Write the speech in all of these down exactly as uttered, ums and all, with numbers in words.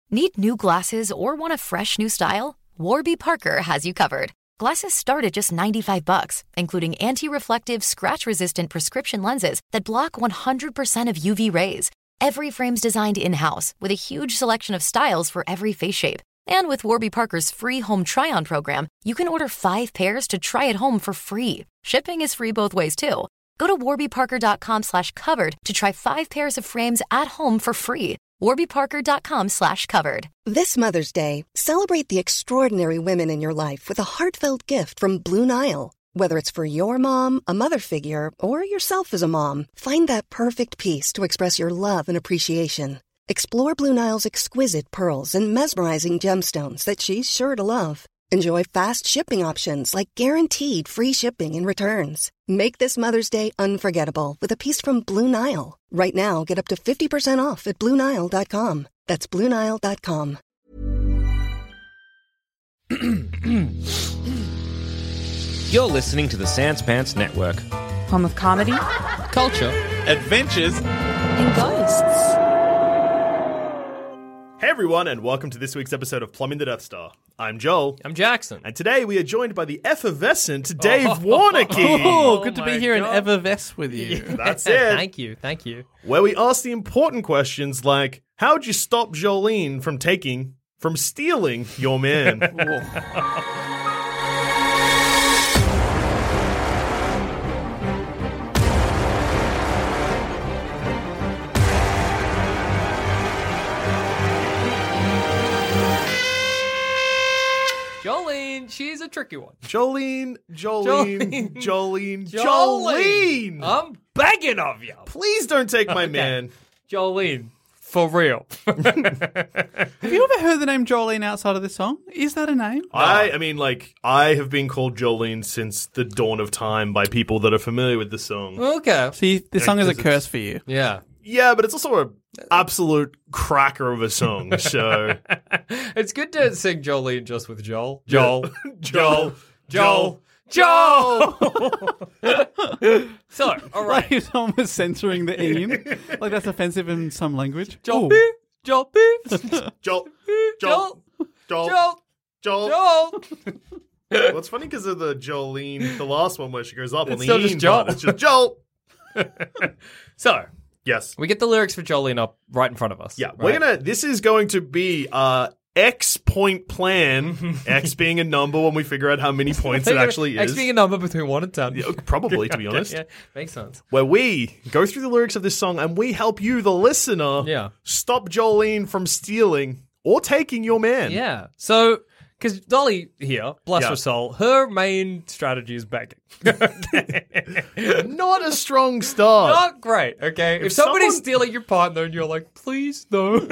Need new glasses or want a fresh new style? Warby Parker has you covered. Glasses start at just ninety-five bucks, including anti-reflective, scratch-resistant prescription lenses that block one hundred percent of U V rays. Every frame's designed in-house with a huge selection of styles for every face shape. And with Warby Parker's free home try-on program, you can order five pairs to try at home for free. Shipping is free both ways, too. Go to warbyparker.com slash covered to try five pairs of frames at home for free. warbyparker.com slash covered. This Mother's Day, celebrate the extraordinary women in your life with a heartfelt gift from Blue Nile. Whether it's for your mom, a mother figure, or yourself as a mom, find that perfect piece to express your love and appreciation. Explore Blue Nile's exquisite pearls and mesmerizing gemstones that she's sure to love. Enjoy fast shipping options like guaranteed free shipping and returns. Make this Mother's Day unforgettable with a piece from Blue Nile. Right now, get up to fifty percent off at blue nile dot com. That's blue nile dot com. You're listening to the Sans Pants Network. Home of comedy, Culture. Adventures. and ghosts. Hey everyone, and welcome to this week's episode of Plumbing the Death Star. I'm Joel, I'm Jackson. and today we are joined by the effervescent Dave Warnicky. Oh, good to my be here God. in Evervest with you. That's it. Thank you, thank you. Where we ask the important questions like, how'd you stop Jolene from taking, from stealing your man? Jolene, she's a tricky one. Jolene, Jolene, Jolene. Jolene, Jolene. I'm begging of you. Please don't take my man. Jolene, for real. Have you ever heard the name Jolene outside of this song? Is that a name? I, I mean, like, I have been called Jolene since the dawn of time by people that are familiar with the song. Okay. See, this song is a because curse for you. Yeah. Yeah, but it's also a absolute cracker of a song, so... It's good to sing Jolene just with Joel. Joel. Joel. Joel. Joel. So, all Like right. he's almost censoring the E in. Like that's offensive in some language. Joel Ooh. beep. Joel beep. Joel. Joel. Joel. Joel. Joel. Joel. Well, it's funny because of the Jolene, the last one where she goes up on It's the still E just part. Joel. It's just Joel. So, Yes. we get the lyrics for Jolene up right in front of us. Yeah, right? we're gonna. This is going to be uh X point plan. X being a number when we figure out how many points it actually X is. being a number between one and ten. Yeah, probably, to be honest. Yeah, makes sense. Where we go through the lyrics of this song and we help you, the listener, Yeah. stop Jolene from stealing or taking your man. Yeah. So, because Dolly here, bless Yeah. her soul, her main strategy is begging. Not a strong start. Not great, okay? If, somebody's someone- stealing your partner and you're like, please don't.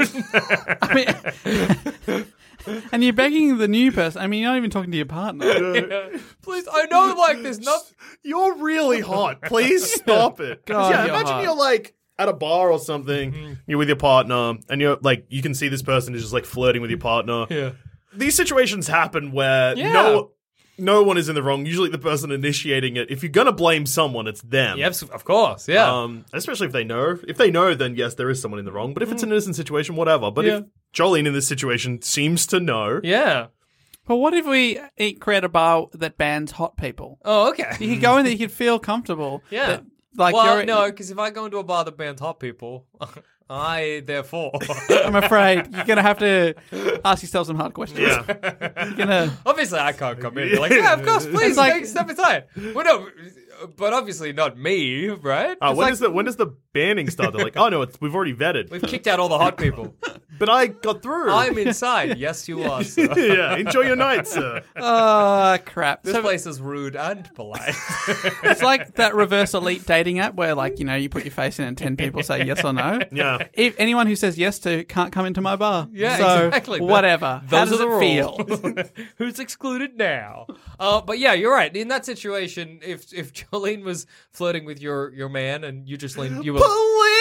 I mean, and you're begging the new person. I mean, you're not even talking to your partner. Please, I know, like, there's nothing. You're really hot. Please stop it. 'Cause, God, yeah, you're imagine hot. you're like at a bar or something, you're with your partner, and you're like, you can see this person is just like flirting with your partner. Yeah. These situations happen where Yeah. no no one is in the wrong. Usually the person initiating it, if you're going to blame someone, it's them. Yes, of course, yeah. Um, especially if they know. If they know, then yes, there is someone in the wrong. But if it's an innocent situation, whatever. But Yeah. if Jolene in this situation seems to know, yeah. But what if we eh, create a bar that bans hot people? Oh, okay. You could go in there, you could feel comfortable. Yeah. that, like well, you're, no, because if I go into a bar that bans hot people, I, therefore... I'm afraid you're gonna have to ask yourself some hard questions. yeah. You're gonna. Obviously, I can't come in. You're like, yeah, of course, please, It's like- take step aside. Well, no, but obviously not me, right? Uh, when, does the, when does the banning start? They're like, oh no, it's, we've already vetted. We've kicked out all the hot people. But I got through. I'm inside. Yes, you are, sir. yeah, enjoy your night, sir. Oh crap! This So place is rude and polite. it's like that reverse elite dating app where, like, you know, you put your face in and ten people say yes or no. Yeah. If anyone who says yes to can't come into my bar. Yeah, so, exactly. Whatever. Those How does are the it feel? rules. Who's excluded now? Uh, but yeah, you're right. In that situation, if if Jolene was flirting with your, your man and you just leaned, you were Please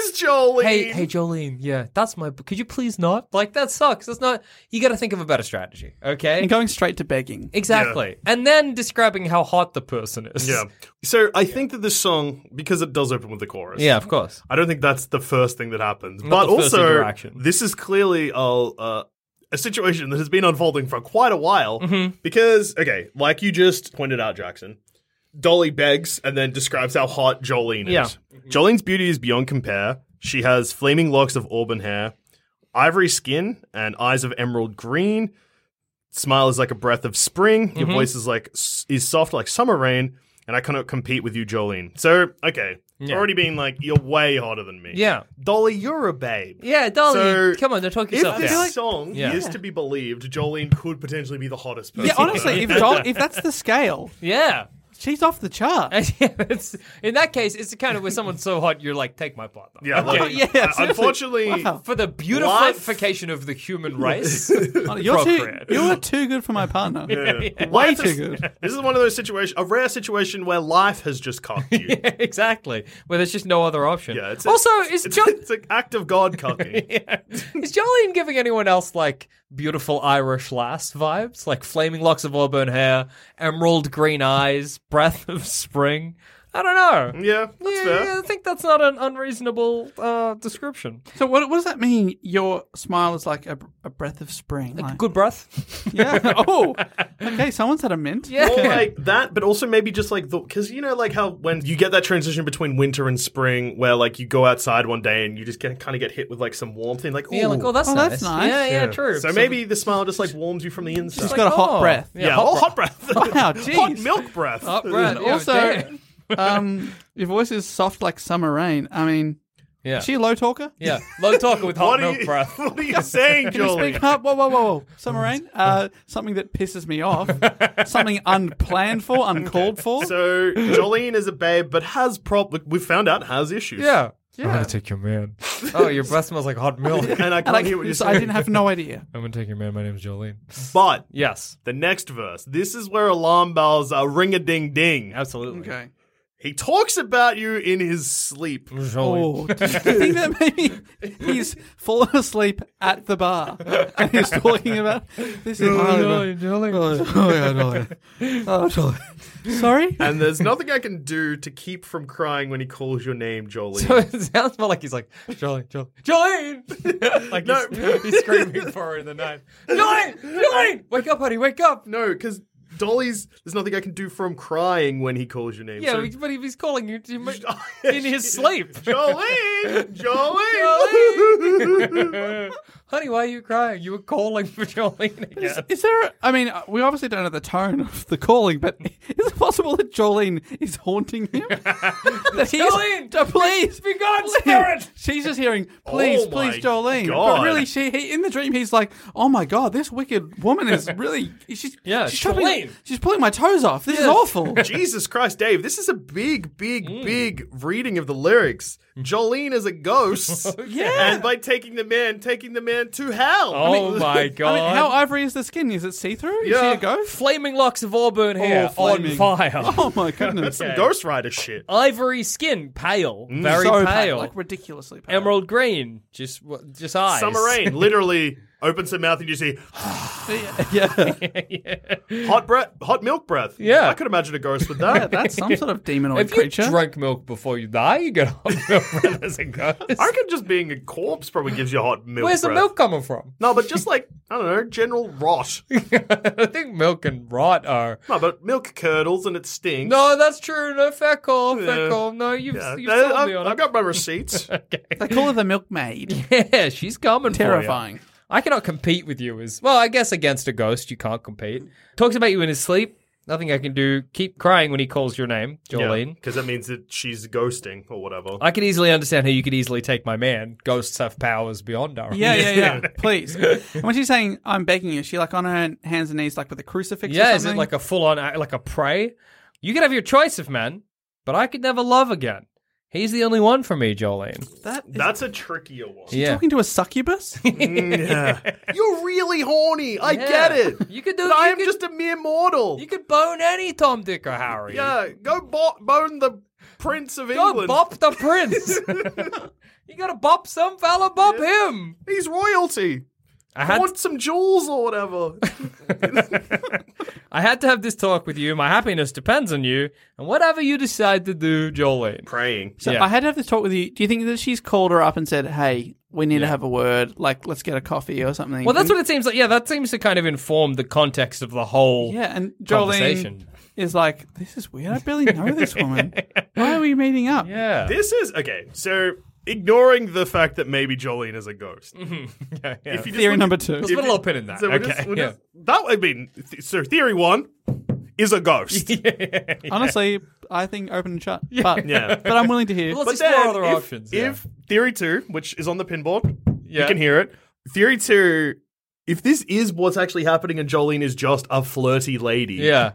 please, Jolene. Hey, hey, Jolene. Yeah, that's my. Could you please not? Like that sucks. That's not. You got to think of a better strategy. Okay. And going straight to begging. Exactly. Yeah. And then describing how hot the person is. Yeah. So I think that this song, because it does open with the chorus. Yeah, of course. I don't think that's the first thing that happens. Not but the first also, interaction. this is clearly a, uh, a situation that has been unfolding for quite a while. Mm-hmm. Because, okay, like you just pointed out, Jackson, Dolly begs and then describes how hot Jolene is. Yeah. Jolene's beauty is beyond compare. She has flaming locks of auburn hair, ivory skin, and eyes of emerald green. Smile is like a breath of spring. Your Mm-hmm. voice is like is soft like summer rain. And I cannot compete with you, Jolene. So, okay. Yeah. Already being like, you're way hotter than me. Yeah. Dolly, you're a babe. Yeah, Dolly. So, come on, don't talk If yourself this down. song Yeah. is to be believed, Jolene could potentially be the hottest person. Yeah, honestly, if, Jol- if that's the scale, Yeah. she's off the chart. And yeah, it's, in that case, it's the kind of where someone's so hot, you're like, take my partner. Yeah, like, Yeah, uh, seriously. unfortunately, Wow. For the Life- beautification of the human race. Oh, You're too, Procreate. you're too good for my partner. yeah. Way Life too is- good. This is one of those situations, a rare situation where life has just cucked you. Yeah, exactly. Where there's just no other option. Yeah, it's a- also, is, It's, jo- it's an act of God cucking. yeah. is Jolene giving anyone else like beautiful Irish lass vibes? Like flaming locks of auburn hair, emerald green eyes, breath of spring? I don't know. Yeah, that's yeah, fair. yeah, I think that's not an unreasonable uh, description. So what, what does that mean? Your smile is like a, a breath of spring. Like, Like, good breath. yeah. Oh, okay. Someone said a mint. Yeah. Or like that, but also maybe just like the because you know like how when you get that transition between winter and spring, where like you go outside one day and you just get kind of get hit with like some warmth and like Yeah, like, oh, that's Oh, nice. that's nice. Yeah, yeah, Yeah. true. So, maybe the smile just like warms you from the inside. She's got a hot oh, breath. yeah, oh, hot breath. Wow, hot jeez. milk breath. Hot breath. And Yeah, also, damn. um, your voice is soft like summer rain. I mean, Yeah. is she a low talker? Yeah, low talker with hot What are, milk you, breath. what are you saying, Can you Jolie? speak up? Whoa, whoa, whoa, whoa. Summer rain? Uh, something that pisses me off. Something unplanned for, uncalled for. So Jolene is a babe, but has prob. We've found out has issues. Yeah. Yeah. I'm gonna take your man. Oh, your breath smells like hot milk. and I can't And I, hear what you're so saying. I didn't have no idea. I'm gonna take your man. My name's Jolene. But Yes, the next verse, this is where alarm bells are ring a ding ding. absolutely. Okay. He talks about you in his sleep. Jolene. Oh, do you think that maybe he's fallen asleep at the bar and he's talking about this? Is Jolene, Jolene. Oh, yeah, no. Oh, Jolene. Sorry? And there's nothing I can do to keep from crying when he calls your name, Jolene. So it sounds more like he's like Jolene, Jolene, Jolene. Like No. he's, he's screaming for her in the night. Jolene, Jolene, wake up, honey, wake up. No, because Dolly's, there's nothing I can do from crying when he calls your name. Yeah, so, but if he's calling you to make, in his sleep. Jolene! Jolene! Jolene! Honey, why are you crying? You were calling for Jolene again. Is there, I mean, uh, we obviously don't know the tone of the calling, but is it possible that Jolene is haunting him? That he's, Jolene! Oh, please! Be gone, please. spirit! She's just hearing, please, Oh please, my Jolene. God. But really, she he, in the dream, he's like, oh my God, this wicked woman is really, she's, Yeah, she's, chopping- Jolene. she's pulling my toes off. This is Yes. awful. Jesus Christ, Dave, this is a big, big, Mm. big reading of the lyrics. Jolene is a ghost. Yeah. And by taking the man, taking the man to hell. Oh my I god. mean, how ivory is the skin? Is it see-through? Is she Yeah. a ghost? Flaming locks of auburn hair Oh, on flaming. fire. Oh my goodness. That's some Okay. Ghost Rider shit. Ivory skin, pale, very so pale. like ridiculously pale. Emerald green, just w- just eyes. Summer rain, literally opens her mouth and you see Yeah. yeah. hot breath, hot milk breath. Yeah. I could imagine a ghost with that. That's some sort of demonoid If you creature. drank milk before you die, you get hot milk breath as a ghost. I reckon just being a corpse probably gives you hot milk. Where's the breath. milk coming from? No, but just like I don't know, general rot. I think milk and rot are. No, but milk curdles and it stinks. No, that's true. No, fair call. Fair Yeah. call. No, you've, Yeah. you've Uh, sold I've, me on I've it. got my receipts. Okay. They call her the milkmaid. Yeah, she's coming for you. Terrifying. I cannot compete with you as well. I guess against a ghost, you can't compete. Talks about you in his sleep. Nothing I can do. Keep crying when he calls your name, Jolene. Because that means that she's ghosting or whatever. I can easily understand how you could easily take my man. Ghosts have powers beyond our. Yeah, yeah, yeah. Please. And when she's saying, I'm begging you, she like on her hands and knees, like with a crucifix Yeah, or is something? it like a full on, like a pray? You could have your choice of men, but I could never love again. He's the only one for me, Jolene. that? Is That's a trickier one. Yeah. talking to a succubus? Yeah. You're really horny. I Yeah. get it. You could do. But I you am could- just a mere mortal. You could bone any Tom, Dick, or Harry. Yeah, go bo- bone the Prince of Go England. bop the prince. You gotta bop some fella, bop Yeah. him. He's royalty. I I had want some jewels or whatever. I had to have this talk with you. My happiness depends on you, and whatever you decide to do, Jolene. Praying. So Yeah. I had to have this talk with you. Do you think that she's called her up and said, "Hey, we need to Yeah. have a word. Like, let's get a coffee or something"? Well, that's And- what it seems like. Yeah, that seems to kind of inform the context of the whole Yeah, and conversation. Jolene is like, "This is weird. I barely know this woman. Why are we meeting up?" Yeah. This is okay. So ignoring the fact that maybe Jolene is a ghost. yeah, yeah. If you just Theory look- number two. Let's if put a you- little pin in that. So we're okay. just, we're yeah. just, that I mean, th- so theory one is a ghost. Honestly, I think open and shut. But, Yeah. but I'm willing to hear. Let's But explore then, other if, options. yeah. if theory two, which is on the pinboard, Yeah. you can hear it. Theory two, if this is what's actually happening and Jolene is just a flirty lady, yeah.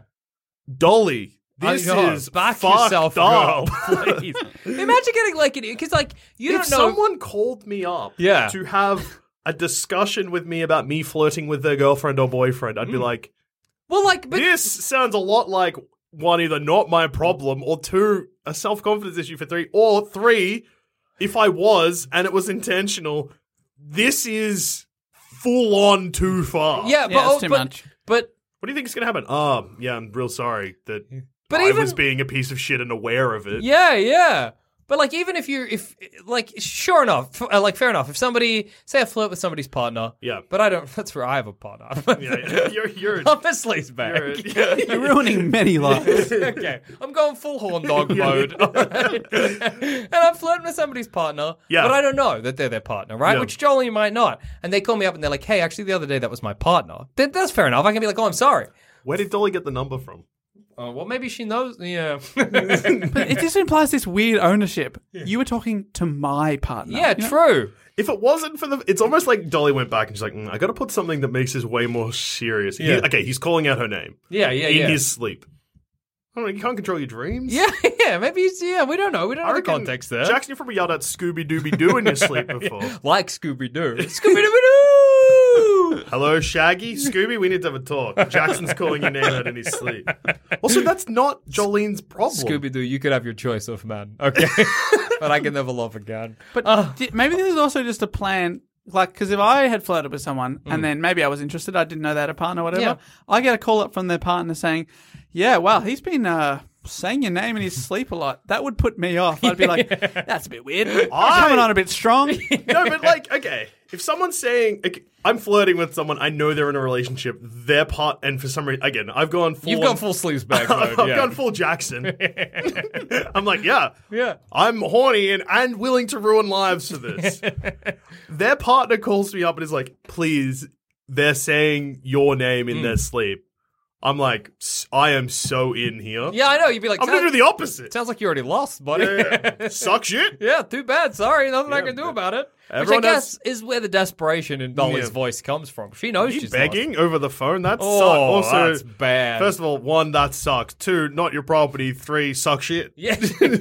Dolly, this I know. is back fucked yourself up. girl, please. Imagine getting like it because like you if don't know. someone called me up Yeah. to have a discussion with me about me flirting with their girlfriend or boyfriend, I'd be like, well, like, but this sounds a lot like one, either not my problem, or two, a self-confidence issue for three, or three, if I was and it was intentional, this is full on too far. yeah, but Yeah, it's oh, too but, much. but What do you think is going to happen? Oh, yeah, I'm real sorry that But I even- was being a piece of shit and aware of it. yeah, yeah. But like, even if you're, if like, sure enough, f- uh, like, fair enough. If somebody say I flirt with somebody's partner, Yeah. but I don't. That's where I have a partner. Yeah, yeah, you're, you're, I'm a sleazebag. you're, You're ruining many lives. Okay, I'm going full horn dog mode, alright? And I'm flirting with somebody's partner, Yeah. but I don't know that they're their partner, right? Yeah. Which Jolene might not. And they call me up and they're like, "Hey, actually, the other day that was my partner." Then that's fair enough. I can be like, "Oh, I'm sorry." Where did Dolly get the number from? Oh, well, maybe she knows. Yeah, But it just implies this weird ownership. You were talking to my partner. yeah, You know? true. If it wasn't for the, it's almost like Dolly went back and she's like, mm, I got to put something that makes this way more serious. He- Yeah. okay, he's calling out her name Yeah, yeah, in yeah. his sleep. I don't know. You can't control your dreams. Yeah, yeah. Maybe he's. Yeah, we don't know. We don't I know the reckon context there. Jackson, you probably yelled out Scooby Dooby Doo in your sleep before. Like Scooby Doo. Scooby Doo. Hello, Shaggy, Scooby. We need to have a talk. Jackson's calling your name out in his sleep. Also, that's not Jolene's problem. Scooby Doo, you could have your choice of man. Okay, but I can never love again. But Uh. di- maybe this is also just a plan. Like, because if I had flirted with someone and then maybe I was interested, I didn't know they had a partner, whatever. Yeah. I get a call up from their partner saying, "Yeah, well, he's been uh, saying your name in his sleep a lot." That would put me off. I'd be like, "That's a bit weird. You're I- coming on a bit strong." No, but like, okay, if someone's saying like, I'm flirting with someone, I know they're in a relationship. Their part, and for some reason, again, I've gone full. You've gone full sleeves bag I've mode. Yeah. gone full Jackson. I'm like, yeah, Yeah. I'm horny and, and willing to ruin lives for this. Their partner calls me up and is like, please, they're saying your name in their sleep. I'm like, "S- I am so in here. Yeah, I know. You'd be like, I'm going to sounds, do the opposite. sounds like you already lost, buddy. Yeah, yeah. Suck shit. Yeah, too bad. Sorry, nothing I Yeah, can do but about it. everyone Which I has- guess is where the desperation in Dolly's Yeah. voice comes from. She knows You she's begging over the phone? That Oh, sucks. Also, that's bad. First of all, one, that sucks. Two, not your property. Three, suck shit. Yeah.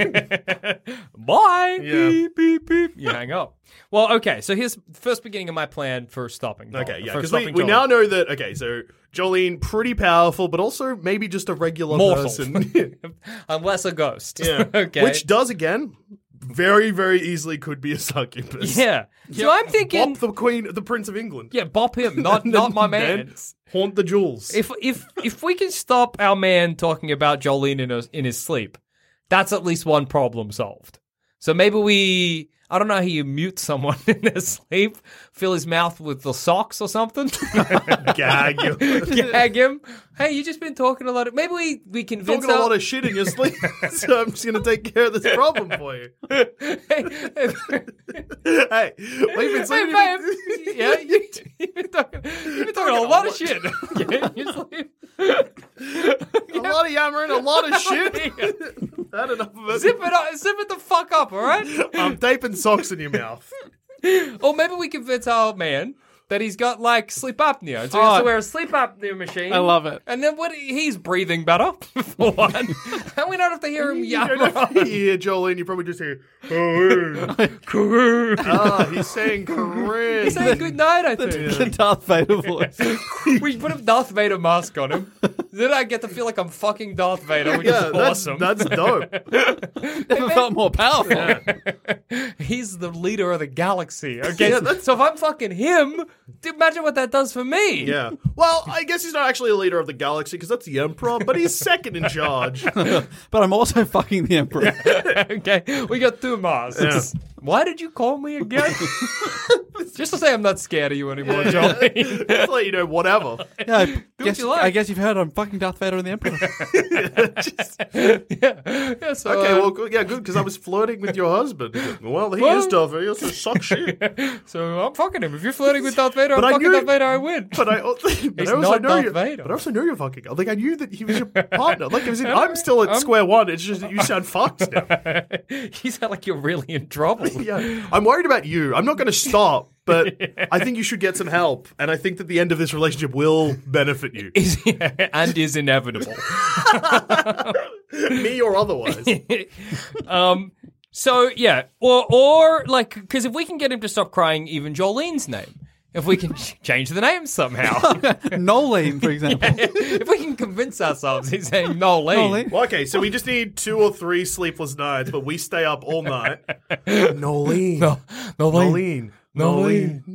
Bye. Yeah. Beep, beep, beep. You hang up. Well, okay. So here's the first beginning of my plan for stopping. Dolly, Okay, yeah, for because we, stopping we Jolene. now know that, okay, so Jolene, pretty powerful, but also maybe just a regular Mortal. person. Unless a ghost. Yeah. okay. Which does, again, very, very easily could be a succubus. yeah. So I'm thinking. Bop the Queen, the Prince of England. Yeah, bop him, not not my Then man. haunt the jewels. If if if we can stop our man talking about Jolene in his, in his sleep, that's at least one problem solved. So maybe we, I don't know how you mute someone in their sleep, fill his mouth with the socks or something, Gag you. gag him. Hey, you just been talking a lot of, maybe we, we convince Talking a our- lot of shit in your sleep, so I'm just going to take care of this problem for you. hey, hey, Hey, we've been hey, sleeping. babe. Yeah, you, you've been talking, you've been talking a lot of shit. Yeah, in your sleep. A lot of yammering, a lot of shit. Had enough of it. Zip it up, zip it the fuck up, all right? I'm taping socks in your mouth. Or maybe we convince our man that he's got like sleep apnea. So he has Oh. to wear a sleep apnea machine. I love it. And then what? He's breathing better for one, and we don't have to hear him You yammer don't have to on. hear Jolene, you probably just hear, "Karoo." Ah, he's saying Corinne. He's saying good night. I think The Darth Vader voice. we put a Darth Vader mask on him. Then I get to feel like I'm fucking Darth Vader, which Yeah, is that's, awesome. that's dope. Never felt more powerful. He's the leader of the galaxy. Okay, Yeah, so, that's- so if I'm fucking him, imagine what that does for me. Yeah. Well, I guess he's not actually a leader of the galaxy because that's the Emperor, but he's second in charge. But I'm also fucking the Emperor. Okay, we got two Mars. Why did you call me again? Just to say I'm not scared of you anymore, Johnny. Just to let you know, whatever. Yeah, I guess, you like. I guess you've heard I'm fucking Darth Vader and the Emperor. yeah. yeah. So, Okay, uh, well, good, yeah, good, because I was flirting with your husband. Well, he Well- is Darth Vader, so suck shit. so I'm fucking him. If you're flirting with Darth Vader, But I I'm fucking knew- Darth Vader. I win. But I, but He's I also not know Darth you. Vader. But I also know you're fucking. Like I knew that he was your partner. Like as in, I'm still at square one. It's just that you sound fucked now. You sound like you're really in trouble. Yeah, I'm worried about you. I'm not going to stop, but I think you should get some help. And I think that the end of this relationship will benefit you, Is, and is inevitable. me or otherwise. um. So yeah, or or like, because if we can get him to stop crying, even Jolene's name. If we can ch- change the name somehow. Nolene, for example. If we can convince ourselves he's saying Nolene. Nolene. Well, okay, so we just need two or three sleepless nights, but we stay up all night. Nolene. No, Nolene. Nolene.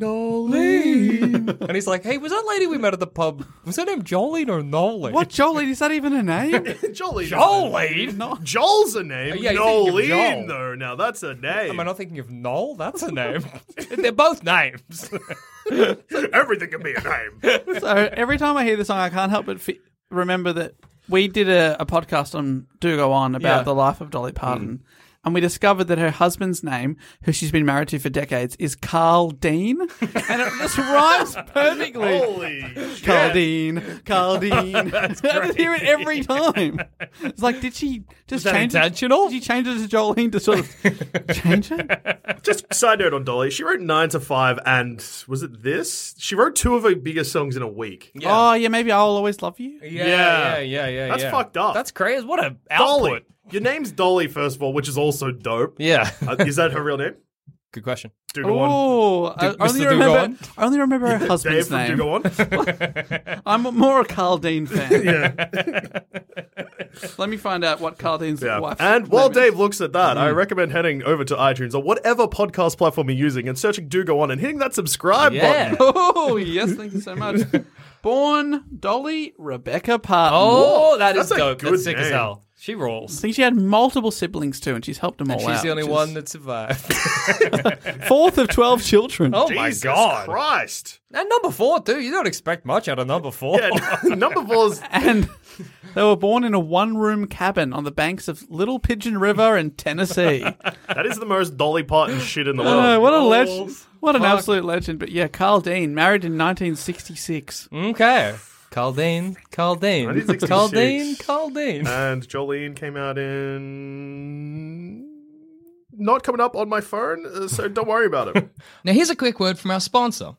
Nolene. And he's like, hey, was that lady we met at the pub, was her name Jolene or Nolene? What, Jolene? Is that even a name? Jolene. Jolene? No. Joel's a name. Yeah, you're thinking of Nolene, Joel. though. Now that's a name. Am I not thinking of Noel? That's a name. They're both names. Everything can be a name. So every time I hear the song, I can't help but fi- remember that we did a, a podcast on Do Go On about Yeah. the life of Dolly Parton. And we discovered that her husband's name, who she's been married to for decades, is Carl Dean. And it just rhymes perfectly. Holy shit. Carl Dean, Carl Dean. I just hear it every time. It's like, did she just that change intentional? it? Did she change it to Jolene to sort of change it? Just side note on Dolly. She wrote nine to five, and was it this? She wrote two of her biggest songs in a week. Oh, yeah, maybe I'll always love you. Yeah, Yeah. yeah, yeah, yeah. That's yeah. fucked up. That's crazy. What a Dolly. output. Your name's Dolly, first of all, which is also dope. Yeah. Uh, is that her real name? Good question. Do go on. Oh, I Do- only Mister remember, Dugon? I only remember her Dave husband's from name. Do Go On. I'm more a Carl Dean fan. Yeah. Let me find out what Carl Dean's Yeah. wife. And while Dave looks at that, I recommend heading over to iTunes or whatever podcast platform you're using and searching Do Go On and hitting that subscribe Yeah. button. Oh, yes, thank you so much. Born Dolly Rebecca Parton. Oh, that is That's a dope. good That's sick as name. hell. She I rolls. think she had multiple siblings too, and she's helped them all And out. she's the only which one is that survived. fourth of twelve children. Oh my Jesus god. Christ. And number four, too. You don't expect much out of number four. Yeah, number four's And they were born in a one-room cabin on the banks of Little Pigeon River in Tennessee. that is the most Dolly Parton shit in the I know, world. what a Oh, legend. What an fuck. absolute legend. But yeah, Carl Dean, married in nineteen sixty-six. Okay. Caldane, Caldane, nineteen sixty-six. Caldane, Caldane. And Jolene came out in... Not coming up on my phone, uh, so don't worry about it. Now, here's a quick word from our sponsor.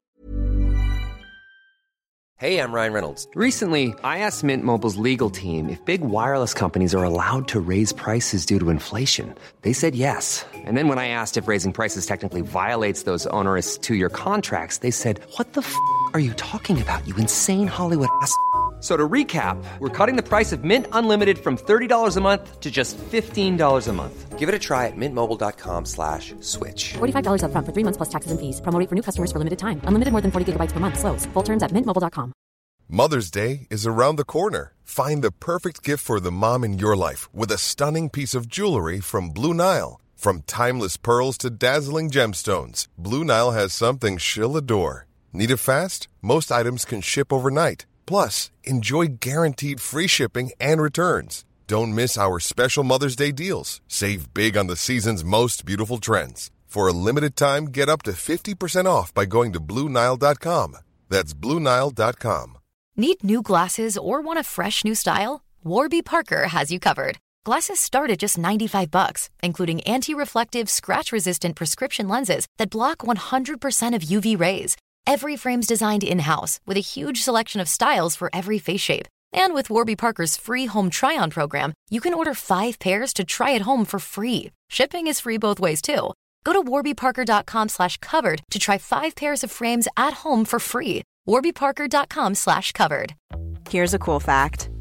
Hey, I'm Ryan Reynolds. Recently, I asked Mint Mobile's legal team if big wireless companies are allowed to raise prices due to inflation. They said yes. And then when I asked if raising prices technically violates those onerous two-year contracts, they said, what the f*** are you talking about, you insane Hollywood ass f- So to recap, we're cutting the price of Mint Unlimited from thirty dollars a month to just fifteen dollars a month. Give it a try at mintmobile.com slash switch. forty-five dollars up front for three months plus taxes and fees. Promo rate for new customers for limited time. Unlimited more than forty gigabytes per month. Slows full terms at mint mobile dot com. Mother's Day is around the corner. Find the perfect gift for the mom in your life with a stunning piece of jewelry from Blue Nile. From timeless pearls to dazzling gemstones, Blue Nile has something she'll adore. Need it fast? Most items can ship overnight. Plus, enjoy guaranteed free shipping and returns. Don't miss our special Mother's Day deals. Save big on the season's most beautiful trends. For a limited time, get up to fifty percent off by going to Blue Nile dot com. That's Blue Nile dot com. Need new glasses or want a fresh new style? Warby Parker has you covered. Glasses start at just ninety-five bucks, including anti-reflective, scratch-resistant prescription lenses that block one hundred percent of U V rays. Every frame's designed in-house with a huge selection of styles for every face shape. And with Warby Parker's free home try-on program, you can order five pairs to try at home for free. Shipping is free both ways, too. Go to warbyparker.com slash covered to try five pairs of frames at home for free. warbyparker.com slash covered. Here's a cool fact.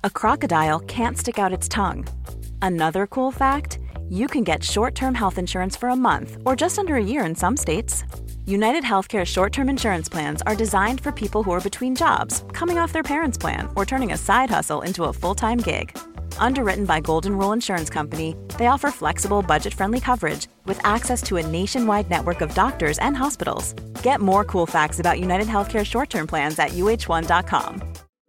a crocodile can't stick out its tongue. Another cool fact, you can get short-term health insurance for a month or just under a year in some states. United Healthcare short-term insurance plans are designed for people who are between jobs, coming off their parents' plan, or turning a side hustle into a full-time gig. Underwritten by Golden Rule Insurance Company, they offer flexible, budget-friendly coverage with access to a nationwide network of doctors and hospitals. Get more cool facts about United Healthcare short-term plans at U H one dot com.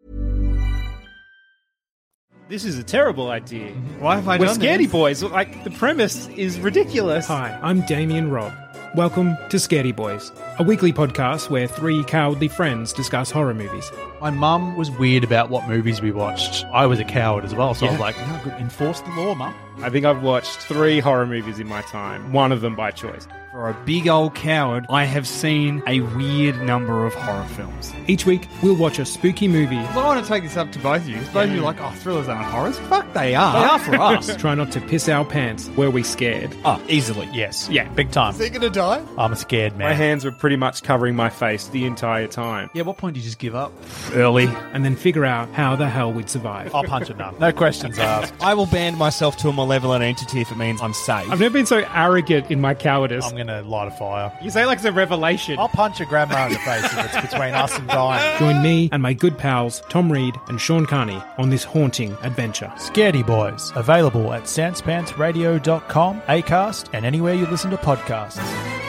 This is a terrible idea. Why have I We're done scaredy this? boys. Like, the premise is ridiculous. Hi, I'm Damien Robb. Welcome to Scaredy Boys, a weekly podcast where three cowardly friends discuss horror movies. My mum was weird about what movies we watched. I was a coward as well, so I Yeah. was like, no, good, enforce the law, mum. I think I've watched three horror movies in my time, one of them by choice. For a big old coward, I have seen a weird number of horror films. Each week, we'll watch a spooky movie. I want to take this up to both of you. Both of you are like, oh, thrillers aren't horrors. Fuck, they are. They are for us. Try not to piss our pants. Were we scared? Oh, easily, yes. Yeah. Big time. Is he going to die? I'm a scared man. My hands were pretty much covering my face the entire time. Yeah, what point did you just give up? Early. And then figure out how the hell we'd survive. I'll punch it now. No questions asked. I will band myself to a malevolent entity if it means I'm safe. I've never been so arrogant in my cowardice. I'm going to light a fire. You say like it's a revelation. I'll punch your grandma in the face if it's between us and dying. Join me and my good pals, Tom Reed and Sean Carney, on this haunting adventure. Scaredy Boys, available at sans pants radio dot com, Acast, and anywhere you listen to podcasts.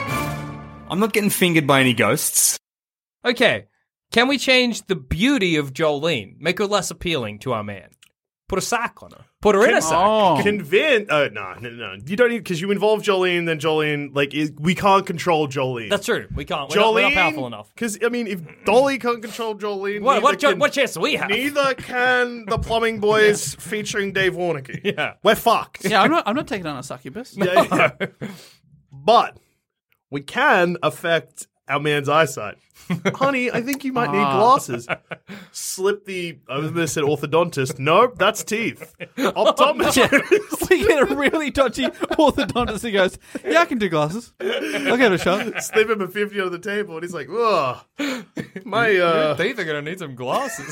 I'm not getting fingered by any ghosts. Okay, can we change the beauty of Jolene? Make her less appealing to our man? Put a sack on her. Put her in a sack. Oh. Convince? Uh, no, no, no. You don't need because you involve Jolene. Then Jolene, like, is, we can't control Jolene. That's true. We can't. We're, not, we're not powerful enough. Because I mean, if Dolly can't control Jolene, What, what, neither can- what chance do we have? Neither can the Plumbing Boys featuring Dave Warnicky. Yeah. We're fucked. Yeah, I'm not. I'm not taking on a succubus. Yeah, yeah. But we can affect our man's eyesight. Honey, I think you might need glasses. Slip the, I was going to say orthodontist. Nope, that's teeth. Optometrist. We get a really dodgy orthodontist who goes, yeah, I can do glasses. I'll give it a shot. Slip him a fifty on the table, and he's like, ugh. My, uh... Your teeth are going to need some glasses.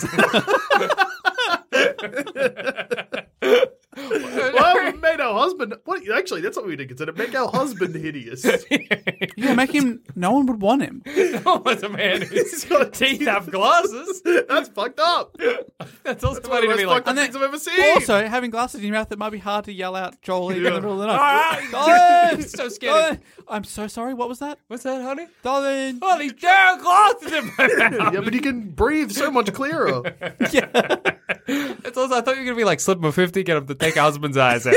Well, we made our husband. What? Actually, that's what we did consider. Make our husband hideous. Yeah, make him. No one would want him. Oh, as a man whose teeth have glasses. That's fucked up. That's also That's one of funny the to be most like. fucked up And then- things I've ever seen. But also, having glasses in your mouth, it might be hard to yell out Jolie in the Yeah. middle of the night. Ah, Colin! so scared. Colin! I'm so sorry. What was that? What's that, honey? Darling. Oh, these damn glasses in my mouth. Yeah, but you can breathe so much clearer. It's also, I thought you were going to be like, slip him a fifty, get him to take husband's eyes out.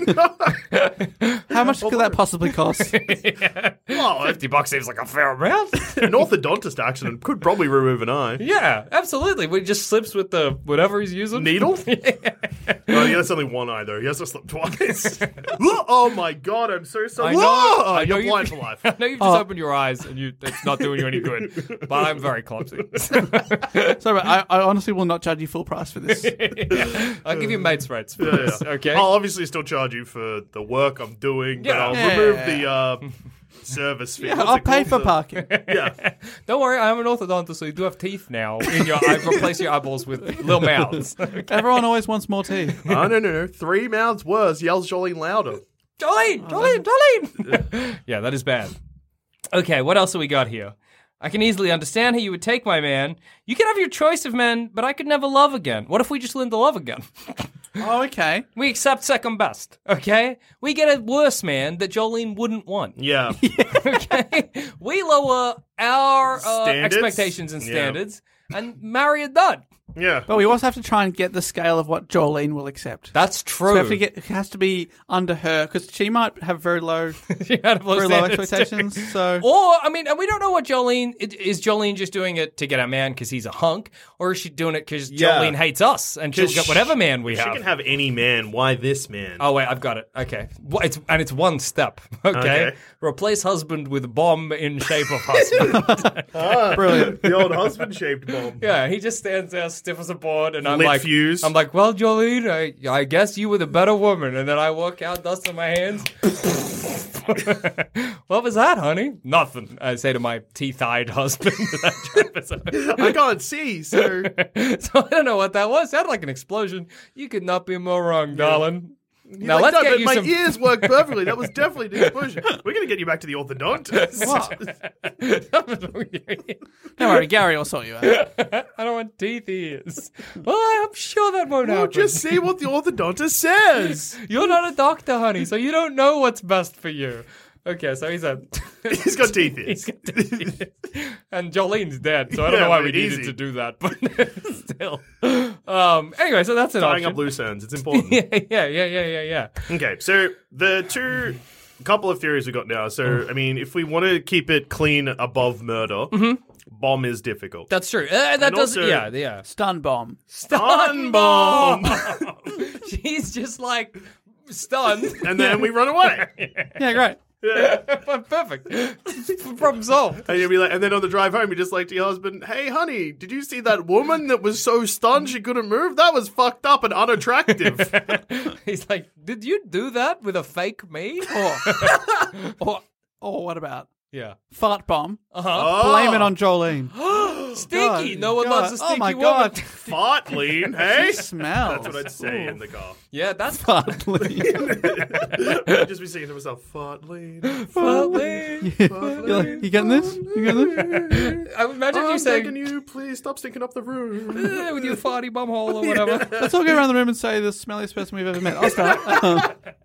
How much could that possibly cost? Yeah. Well, fifty bucks seems like a fair amount. an orthodontist accident could probably remove an eye. Yeah, absolutely. But he just slips with the whatever he's using. Needle? Oh, yeah, that's only one eye, though. He has to slip twice. Oh, my God. I'm so sorry. I know, Whoa! I know You're you- blind for life. I know you've just Oh. opened your eyes and you it's not doing you any good, but I'm very clumsy. Sorry, but I, I honestly will not charge you full price for this. I'll give you mates rates for Yeah, this, yeah. okay? I'll obviously still charge you for the work I'm doing, but Yeah. I'll Yeah. remove the uh, service fee. Yeah, What's I'll it pay called? for The- parking. Yeah. Don't worry, I'm an orthodontist, so you do have teeth now. In your, I've replaced your eyeballs with little mouths. Everyone always wants more teeth. Oh, no, no, no. Three mouths worse. Yells Jolene louder. Jolene, Jolene, Jolene. Yeah, that is bad. Okay, what else have we got here? I can easily understand how you would take my man. You can have your choice of men, but I could never love again. What if we just learn to love again? Oh, okay. We accept second best, okay? We get a worse man that Jolene wouldn't want. Yeah. Okay? We lower our uh, Standards? expectations and Yeah. standards and marry a dud. Yeah. But we also have to try and get the scale of what Jolene will accept. That's So true. we have to get, it has to be under her, because she might have very low, She had low very low standards, expectations. too. So, Or, I mean, and we don't know what Jolene, is Jolene just doing it to get our man because he's a hunk, or is she doing it because Yeah. Jolene hates us and she'll 'Cause get whatever man we She have? can have any man. Why this man? Oh, wait, I've got it. Okay. Well, It's, and it's one step, okay? Okay. Replace husband with bomb in shape of husband. Ah, Brilliant. The old husband-shaped bomb. Yeah, he just stands there stiff as a board, and I'm Lit like, fuse. I'm like, well, Jolene, I, I guess you were the better woman. And then I walk out, dust in my hands. What was that, honey? Nothing. I say to my teeth-eyed husband. I can't see, so. So I don't know what that was. Sounded like an explosion. You could not be more wrong, darling. He's Now like, let's no, get but you my some. ears work perfectly. That was definitely the explosion. We're going to get you back to the orthodontist. Don't worry, Gary will sort you out. I don't want teeth ears. Well, I'm sure that won't We'll happen. just see what the orthodontist says. You're not a doctor, honey, so you don't know what's best for you. Okay, so he's a... He's got teeth ears. He's got teeth ears. And Jolene's dead, so I don't Yeah, know why I we mean, needed easy. to do that, but still. Um, anyway, so that's an Tying option. up loose ends. It's important. yeah, yeah, yeah, yeah, yeah, yeah. Okay, so the two couple of theories we got now. So, I mean, if we want to keep it clean above murder, bomb is difficult. That's true. Uh, that And does, also- yeah, yeah. Stun bomb. Stun bomb! She's just like stunned. And then we run away. Yeah, great. Perfect. Problem solved. And you'll be like, and then on the drive home, you're just like to your husband, "Hey, honey, did you see that woman that was so stunned she couldn't move? That was fucked up and unattractive." He's like, did you do that with a fake me? Or, or, or what about Yeah. fart bomb? Uh-huh. Blame it on Jolene. Stinky. God, no one God. loves a stinky Oh my woman. God. Fart lean, hey? She smells. That's what I'd say in the car. Yeah, that's Fart lean. I'd just be saying to myself, "Fart lean, fart lean. You're like, you getting this? You getting this? I would imagine I'm you saying begging you, please stop stinking up the room." "Eh," with your farty bum hole or whatever. Let's all go around the room and say the smelliest person we've ever met. I'll start. Um,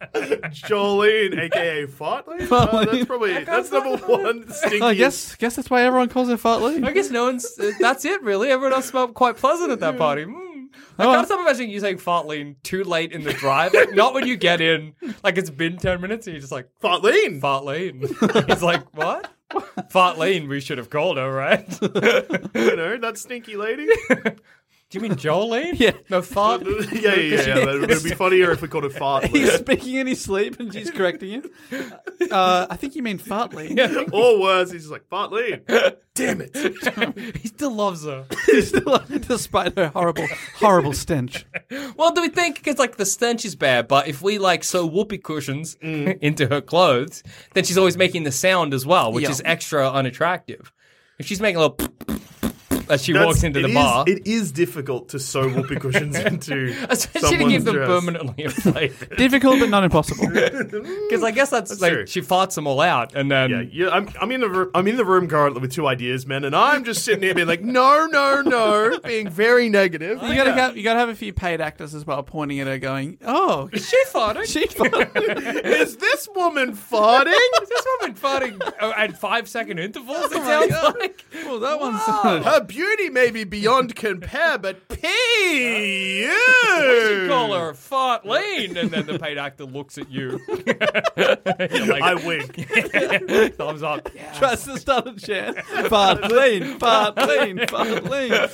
Jolene, aka Fart lean. Fart Uh, lean. that's probably that's number one. Stinky. I guess guess that's why everyone calls her fart lean. I guess no one's. Uh, that's it, really. Everyone else smelled quite pleasant at that party. Mm. I Oh. can't stop imagining you saying fart lean too late in the drive. Like, not when you get in. Like, it's been ten minutes and you're just like, Fart lean. fart lean. He's like, what? Fart lean, we should have called her, right? You know, that stinky lady. Do you mean Jolene? Yeah. No, fart? yeah, yeah, yeah. yeah. It would be funnier if we called it Fart lean. He's speaking in his sleep and she's correcting him. Uh, I think you mean fart lean. Or worse, he's just like, "Fart lean." Damn it. He still loves her. He's still, despite her horrible, horrible stench. Well, do we think, because, like, the stench is bad, but if we, like, sew whoopee cushions into her clothes, then she's always making the sound as well, which Yeah. is extra unattractive. If she's making a little as she That's- walks into it the is- bar. It is difficult to sew whoopee cushions into Especially to keep someone's them dress. permanently inflated. Difficult, but not impossible. Because I guess that's, That's like, true. she farts them all out, and then... Yeah, yeah. I'm, I'm in the room. I'm in the room currently with two ideas, men, and I'm just sitting here being like, "No, no, no," being very negative. You gotta have, you gotta have a few paid actors as well, pointing at her, going, "Oh, she farted. She farted. Is this woman farting? Is this woman farting uh, at five second intervals? It sounds like. Well, that one's Her beauty may be beyond compare, but pee. We should call her Fart Lean, and then the paid actor looks at you. Like, I wink. thumbs up. tries to start a chant. Fart lean, fart lean, fart lean."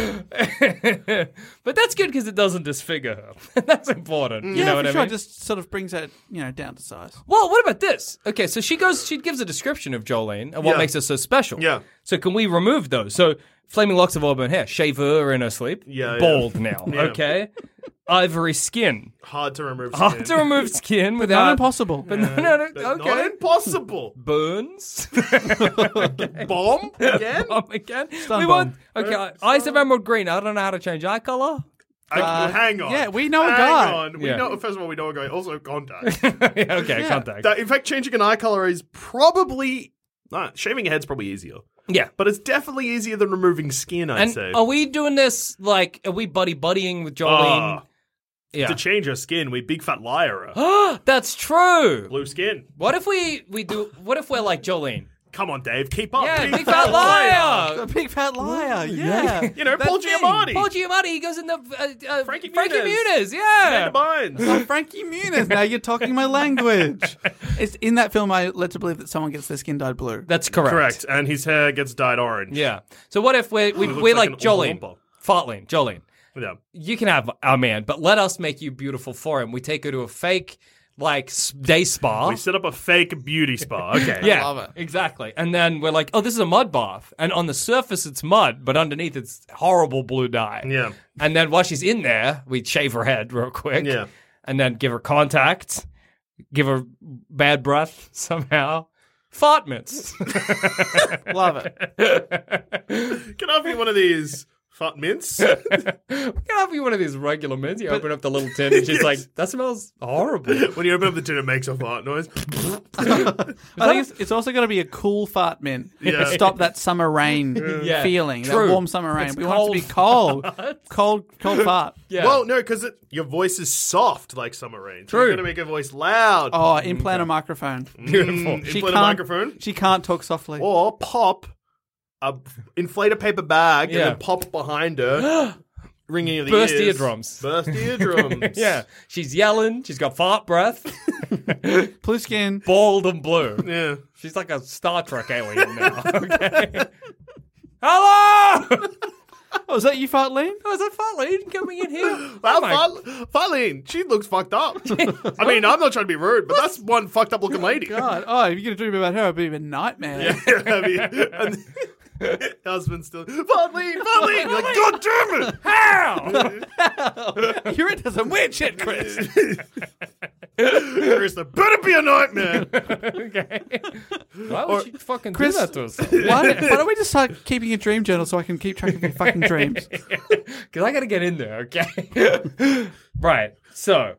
But that's good because it doesn't disfigure her. That's important. You yeah, know for what sure. I mean? Just sort of brings her, you know, down to size. Well, what about this? Okay, so she goes, she gives a description of Jolene and what Yeah. makes her so special. Yeah. So can we remove those? So flaming locks of auburn hair, shave her in her sleep. Yeah, yeah. Bald now. Yeah. Okay. Ivory skin. Hard to remove. Hard skin. to remove skin without. Not impossible. But no, no, no, But okay. Not impossible. Burns. Bomb again. Um, again. Stun we bomb. want. Okay, eyes of emerald green. I don't know how to change eye color. I, Uh, hang on. yeah, we know a hang guy. On. We Yeah. know. First of all, we know a guy. Also, contact. Yeah, okay, Yeah. contact. That- in fact, changing an eye color is probably nah, shaving a head's probably easier. Yeah. But it's definitely easier than removing skin, I'd And say. are we doing this like? Are we buddy buddying with Jolene? Ah, yeah. To change her skin, we big fat liar her. That's true. Blue skin. What if we we do? What if we're like Jolene? Come on, Dave, keep up. Yeah, big fat liar. A big fat liar. Yeah. You know, Paul That thing. Giamatti. Paul Giamatti. He goes in the uh, uh, Frankie Frankie Muniz. Muniz. Yeah. Amanda Bynes. Oh, Frankie Muniz. Now you're talking my language. It's in that film. I led to believe that someone gets their skin dyed blue. That's correct. Correct. And his hair gets dyed orange. Yeah. So what if we we He looks we're like like, an Oompa Jolene, Loompa. Fartline, Jolene. Yeah. You can have our man, but let us make you beautiful for him. We take her to a fake like s- day spa. We set up a fake beauty spa. Okay. Yeah, love it. exactly. And then we're like, oh, this is a mud bath. And on the surface, it's mud, but underneath, it's horrible blue dye. Yeah. And then while she's in there, we shave her head real quick. Yeah. And then give her contact, give her bad breath somehow. Fart mints. Love it. Can I have you one of these fart mints? Can I have you one of these regular mints? You open up the little tin and she's Yes. like, that smells horrible. When you open up the tin, it makes a fart noise. I think it's, it's also got to be a cool fart mint Yeah. to stop that summer rain Yeah, feeling, true. that warm summer rain. It's we want it to be cold, cold, cold fart. Yeah. Well, no, because your voice is soft like summer rain. So True. you're going to make your voice loud. Oh, implant a microphone. Beautiful. Mm, She implant a can't- microphone. She can't talk softly. Or pop a inflate a paper bag Yeah. and then pop behind her, ringing of the Burst ears. eardrums. Burst eardrums. Yeah. She's yelling. She's got fart breath. Blue skin. Bald and blue. Yeah. She's like a Star Trek alien now. Okay. Hello! Oh, is that you, Fartleen? Oh, is that Fartleen coming in here? Wow, Oh my- Far- Farlene, she looks fucked up. I mean, I'm not trying to be rude, but that's one fucked up looking lady. God. Oh, if you're going to dream about her, it'd be a nightmare. I mean, and husband still, Farlene, Farlene. You're like, God damn it! How? You're into some weird shit, Chris. Chris, there better be a nightmare. Okay. Why would Or- you fucking Chris- do that to us? why, don't, why don't we just start keeping a dream journal so I can keep track of your fucking dreams? Because I got to get in there, okay? Right. So,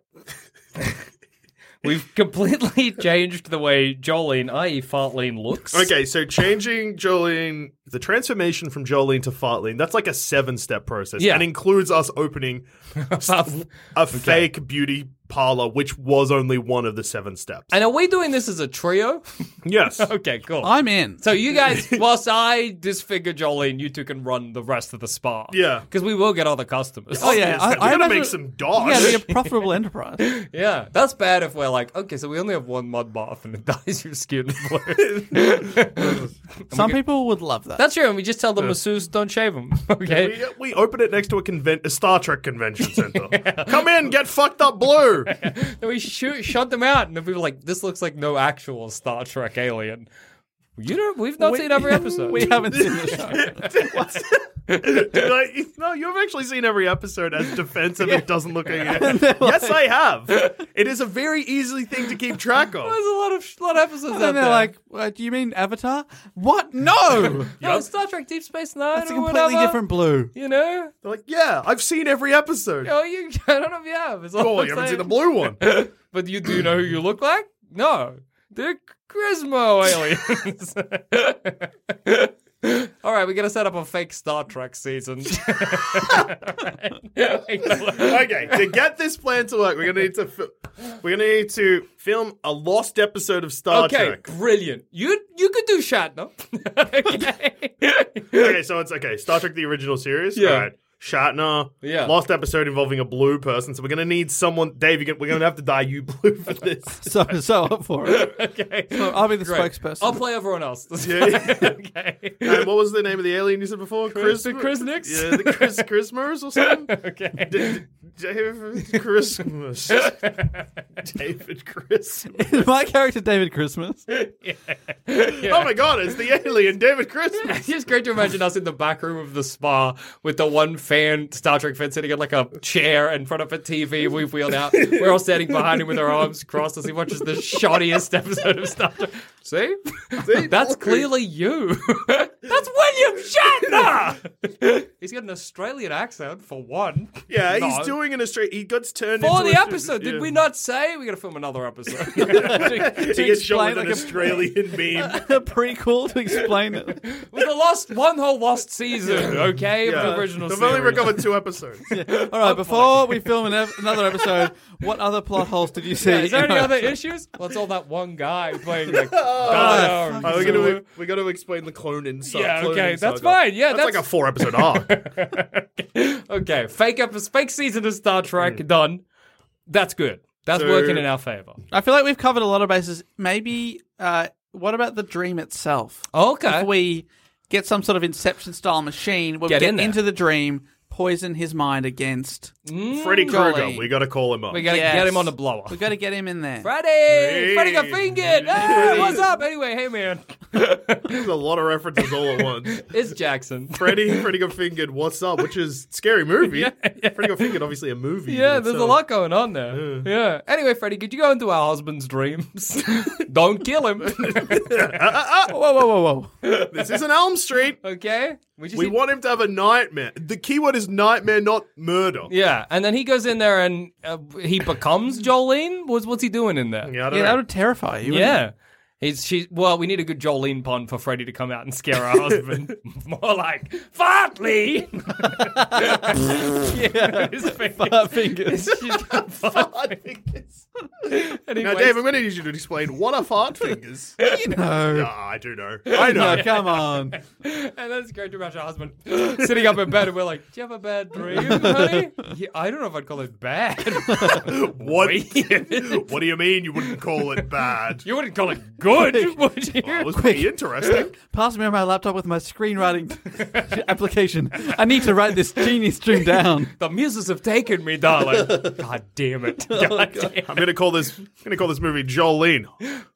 we've completely changed the way Jolene, that is. Fartleen, looks. Okay, so changing Jolene, the transformation from Jolene to Fartleen, that's like a seven-step process. Yeah. And includes us opening a fake beauty parlor, which was only one of the seven steps. And are we doing this as a trio? Yes. Okay, cool. I'm in. So you guys, whilst I disfigure Jolene, you two can run the rest of the spa. Yeah. Because we will get other customers. Oh, yeah. I, We're I going to imagine- make some dogs. Yeah, it'd be a profitable enterprise. Yeah, that's bad if we're like, okay, so we only have one mud bath and it dyes your skin blue. Some people would love that. That's true, and we just tell the masseuse don't shave them. Okay. We, we open it next to a, conven- a Star Trek convention center. Come in, get fucked up blue. Then we shoot, shut them out, and then we were like, this looks like no actual Star Trek alien. You know, we've not We- seen every episode. We haven't seen the show. Like, no, you've actually seen every episode as defensive. It doesn't look like it. Yes, I have. It is a very easy thing to keep track of. There's a lot of lot of episodes And out then they're there. like, uh, do you mean Avatar? What? No! no, Star Trek Deep Space Nine That's a or completely whatever. different blue. You know? They're like, yeah, I've seen every episode. Oh, you, I don't know if you have. It's all Oh, I'm you haven't seen saying. the blue one. But you do know who you look like? No. They're Grismo aliens. All right, we got to set up a fake Star Trek season. Okay, to get this plan to work, we're gonna need to fi- we're gonna need to film a lost episode of Star Okay, Trek. brilliant. You you could do Shatner. Okay. Okay, so it's okay. Star Trek: The Original Series. Yeah. All right. Shatner. Yeah. Lost episode involving a blue person. So we're gonna need someone. Dave, you we're gonna have to dye you blue for this. So, so up for it. Okay. So I'll be the Great. spokesperson. I'll play everyone else. Yeah. Okay. And what was the name of the alien you said before? Chris- the Chrisnix? Yeah, the Chris Christmas or something. Okay. D- David Christmas. David Christmas. Is my character David Christmas? Oh my god, it's the alien, David Christmas. It's just great to imagine us in the back room of the spa with the one fan, Star Trek fan, sitting in like a chair in front of a T V. We've wheeled out. We're all standing behind him with our arms crossed as he watches the shoddiest episode of Star Trek. See? See? That's clearly you. That's William Shatner! He's got an Australian accent, for one. Yeah, No. he's doing an Australian. He got turned For into the a- episode, did yeah. we not say we got to film another episode? He gets shown explain with an like a- Australian meme. A prequel to explain it. With the lost one whole lost season, okay, of Yeah. the original They've series. only recovered two episodes. All right, before we film an ep- another episode, what other plot holes did you see? Yeah, is there in any our other episode? issues? Well, it's all that one guy playing like. Oh, Dada we're and gonna Zulu. we got to explain the clone inside. Yeah, clone okay, inside that's guy. fine. Yeah, that's, that's- like a four episode arc. Okay, fake up, fake season of Star Trek done. That's good. That's So- working in our favor. I feel like we've covered a lot of bases. Maybe, uh, what about the dream itself? Okay. If we get some sort of Inception style machine, we'll Get get, in there. into the dream, poison his mind against Freddie Krueger. Jolene. We got to call him up. We got to Yes. get him on the blower. We got to get him in there. Freddie! Hey. Freddie got fingered! Hey, what's up? Anyway, hey, man. There's a lot of references all at once. It's Jackson. Freddie, Freddie got fingered. What's up? Which is a scary movie. Yeah, yeah. Freddie got fingered, obviously a movie. Yeah, in there's a itself. lot going on there. Yeah. Anyway, Freddie, could you go into our husband's dreams? Don't kill him. Whoa, whoa, whoa, whoa. This isn't Elm Street. Okay? We just We need- want him to have a nightmare. The keyword is nightmare, not murder. Yeah, and then he goes in there and uh, he becomes Jolene? What's, what's he doing in there? Yeah, I don't Yeah, know. that would terrify you. wouldn't Yeah. He's she. Well, we need a good Jolene pun for Freddie to come out and scare our husband. More like fartly. yeah, his fingers. Fart fingers. She's got fart fingers. And he Now, waits- Dave, I'm going to need you to explain what are fart fingers. You know. No, I do know. I know. No, come on. And then it's going to about your husband sitting up in bed, and we're like, "Do you have a bad dream, honey?" Yeah, I don't know if I'd call it bad. What? Weird. What do you mean you wouldn't call it bad? You wouldn't call it good, would you? Well, it was pretty interesting. Pass me on my laptop with my screenwriting application. I need to write this genius dream down. The muses have taken me, darling. God damn it! God damn it. I'm going to call this. I'm going to call this movie Jolene.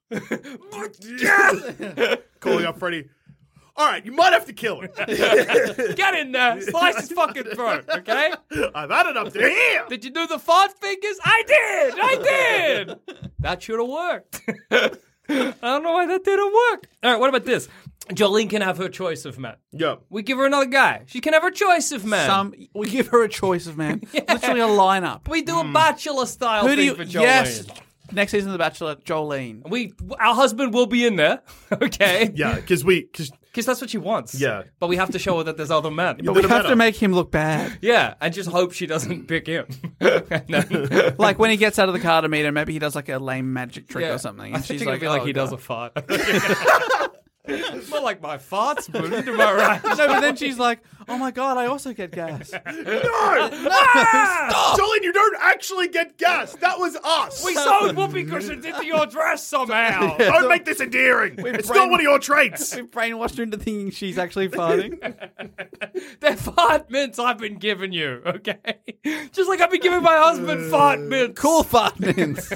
Calling up Freddie. All right, you might have to kill him. Get in there, slice his fucking throat, okay? I've had it up to here. Did you do the fart fingers? I did! I did! That should have worked. I don't know why that didn't work. All right, what about this? Jolene can have her choice of men. Yeah. We give her another guy. She can have her choice of men. Some we give her a choice of man. Literally a lineup. We do a bachelor style Who thing do you? for Jolene. Yes. Next season of The Bachelor, Jolene. We, our husband will be in there, okay? Yeah, because we. Cause, Because that's what she wants. Yeah. But we have to show her that there's other men. But we have to make him look bad. Yeah, and just hope she doesn't pick him. And then- Like when he gets out of the car to meet her, maybe he does like a lame magic trick Yeah. or something. I And think she's it'd like, be like oh, he does God. a fart. More like my fart spoon, am I right? No, but then she's like, oh my God, I also get gas. No! Ah! Jolene, you don't actually get gas. That was us. We sewed whoopee cushions into your dress somehow. Don't make this endearing. It's brain- not one of your traits. We've brainwashed her into thinking she's actually farting. They're fart mints I've been giving you, okay? Just like I've been giving my husband fart mints. Cool fart mints.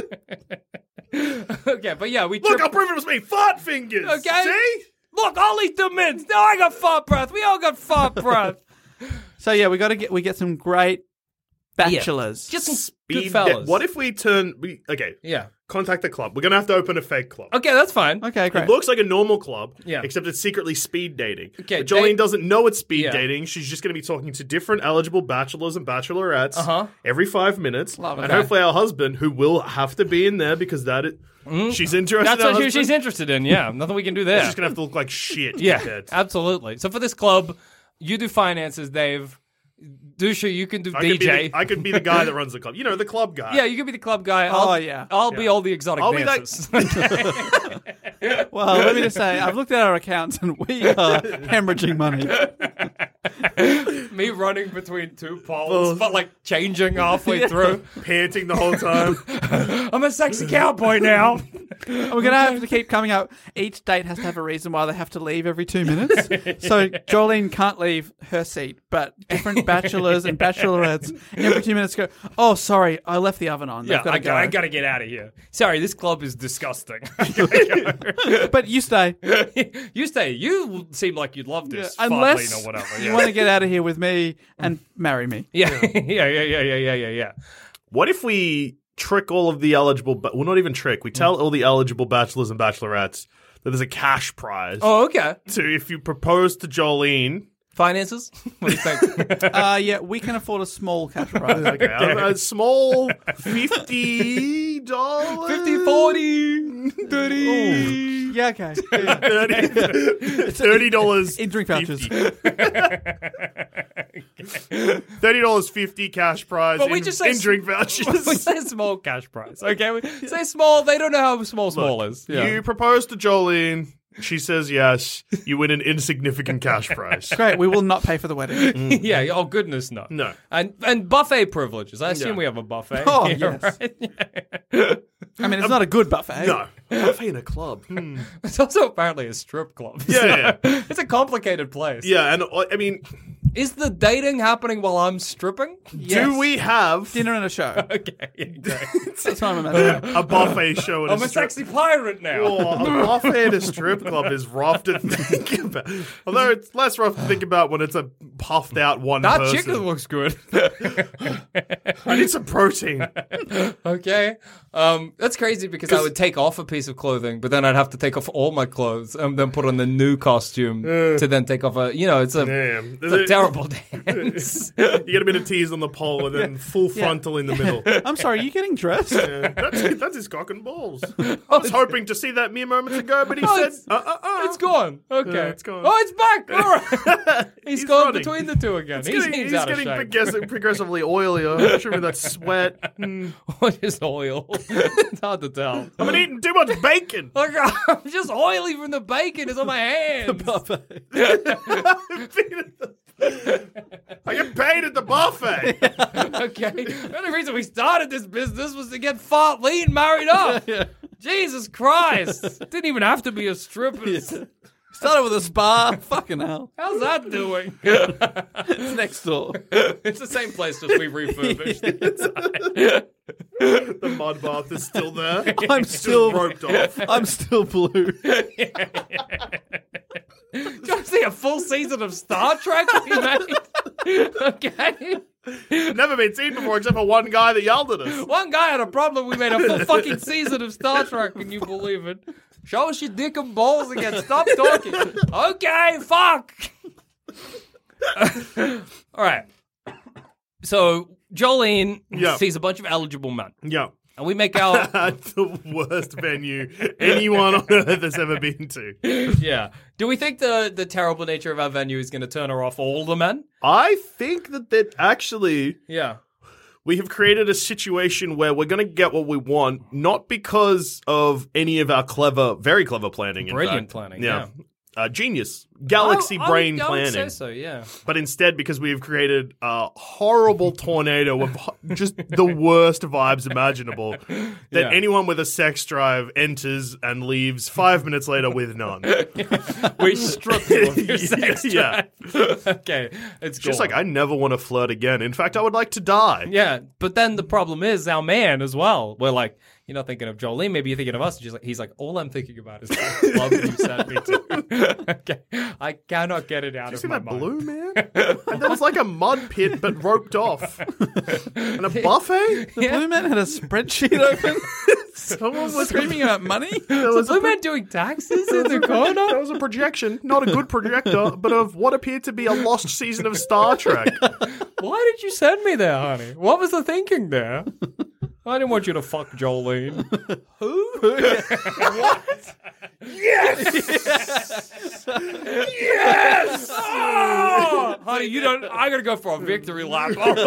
Okay, but yeah, we Look, trip- I'll prove it was me. Fart fingers. Okay. See? Look, I'll eat the mints. Now I got fart breath. We all got fart breath. So yeah, we got to get we get some great bachelors. Just some Speed good fellas. da- What if we turn? We okay. Yeah. Contact the club. We're gonna have to open a fake club. Okay, that's fine. Okay, great. It looks like a normal club, Yeah. except it's secretly speed dating. Okay, but Jolene they- doesn't know it's speed Yeah. dating. She's just going to be talking to different eligible bachelors and bachelorettes Uh-huh. every five minutes. Love it. and Okay. hopefully our husband, who will have to be in there because that it, she's interested That's in our what she- husband. she's interested in, yeah. Nothing we can do there. She's just going to have to look like shit. Yeah, compared. absolutely. So for this club, you do finances, Dave. Dusha, you can do I D could, be J. the, I could be the guy that runs the club. You know, the club guy. Yeah, you can be the club guy. I'll, Oh, yeah. I'll be Yeah. all the exotic I'll be that- dancers. Well, let me just say, I've looked at our accounts and we are hemorrhaging money. Me running between two poles, but like changing halfway through. Panting the whole time. I'm a sexy cowboy now. And we're going to have to keep coming up. Each date has to have a reason why they have to leave every two minutes. So Jolene can't leave her seat, but different bachelors and bachelorettes every two minutes go, oh, sorry, I left the oven on. They've Yeah, gotta I, go. got, I gotta get out of here. Sorry, this club is disgusting. But you stay. You stay. You seem like you'd love this. Yeah, Fartley unless or whatever. you Yeah. want to get out of here with me and marry me. Yeah. yeah, yeah, yeah, yeah, yeah, yeah, yeah. What if we trick all of the eligible, ba- well, not even trick, we tell all the eligible bachelors and bachelorettes that there's a cash prize. Oh, okay. So if you propose to Jolene, Finances? What do you think? Uh, yeah, we can afford a small cash prize. okay, a, a small fifty dollars, fifty, forty, thirty. Yeah, okay. Yeah. thirty dollars In drink vouchers. thirty dollars fifty cash prize But in, we just say in drink vouchers. We say small cash price, okay? We say small. They don't know how small small Look, is. Yeah. You propose to Jolene. She says yes. You win an insignificant cash prize. Great, we will not pay for the wedding. yeah. Oh goodness, no. No. And and buffet privileges. I assume Yeah. we have a buffet. Oh, here, yes. right? I mean, it's not a good buffet. No. Buffet in a club. Hmm. It's also apparently a strip club. Yeah, so it's a complicated place. Yeah, and uh, I mean, Is the dating happening while I'm stripping? Yes. Do we have dinner and a show? Okay, yeah, great. That's what I'm imagining. a buffet show? At I'm a a strip- sexy pirate now. Oh, a buffet at a strip club is rough to think about. Although it's less rough to think about when it's a puffed out one That person. chicken looks good. I need some protein. Okay. Um, that's crazy because I would take off a piece of clothing, but then I'd have to take off all my clothes and then put on the new costume Uh, to then take off a, you know, it's a, Damn. it's a terrible dance. You get a bit of tease on the pole and then full frontal in the middle. I'm sorry, are you getting dressed? Yeah, that's, that's his cock and balls. I was hoping to see that mere moments ago, but he Oh, said, it's- uh, uh, uh. It's gone. Okay. Yeah, it's gone. Oh, it's back. All right. he's He's gone running. between the two again. It's He getting, seems he's out of getting shape. progressi- progressively oilier. Sure, that sweat. Mm. What is oil? It's hard to tell. I've been eating too much bacon. Look, I'm just oily from the bacon. It's on my hands. I get paid at the buffet. Okay. The only reason we started this business was to get fat, lean, married up. Jesus Christ. Didn't even have to be a stripper. Started with a spa. Fucking hell. How's that doing? It's next door. It's the same place, just we refurbished the inside. The mud bath is still there. I'm It's still just roped off. I'm still blue. Do you want to see a full season of Star Trek we made? Okay. Never been seen before except for one guy that yelled at us. One guy had a problem. We made a full fucking season of Star Trek. Can you believe it? Show us your dick and balls again. Stop talking. Okay, fuck. All right. So Jolene Yeah. sees a bunch of eligible men. Yeah. And we make our... The worst venue anyone on earth has ever been to. Yeah. Do we think the, the terrible nature of our venue is going to turn her off all the men? I think that that actually Yeah. we have created a situation where we're going to get what we want, not because of any of our clever, very clever planning. in Brilliant fact. planning, Yeah. Uh, genius. Galaxy I- I brain would, I would planning. say so, yeah. But instead, because we have created a horrible tornado of ho- just the worst vibes imaginable, that Yeah. anyone with a sex drive enters and leaves five minutes later with none. We strip you of your sex Yeah. drive. Okay. It's Just gone. like, I never want to flirt again. In fact, I would like to die. Yeah, but then the problem is our man as well. We're like, you're not thinking of Jolene, maybe you're thinking of us. She's like, he's like, all I'm thinking about is that club you sent me to. Okay, I cannot get it out Did you of see my that mind. blue man? And there was like a mud pit, but roped off. And a buffet? The blue man had a spreadsheet open. Someone was Screaming about money. There Was was, the a blue pro- man doing taxes in the there corner? was a projection, not a good projector, but of what appeared to be a lost season of Star Trek. Why did you send me there, honey? What was the thinking there? I didn't want you to fuck Jolene. Who? What? Yes! Yes! Oh! Honey, you don't. I gotta go for a victory lap.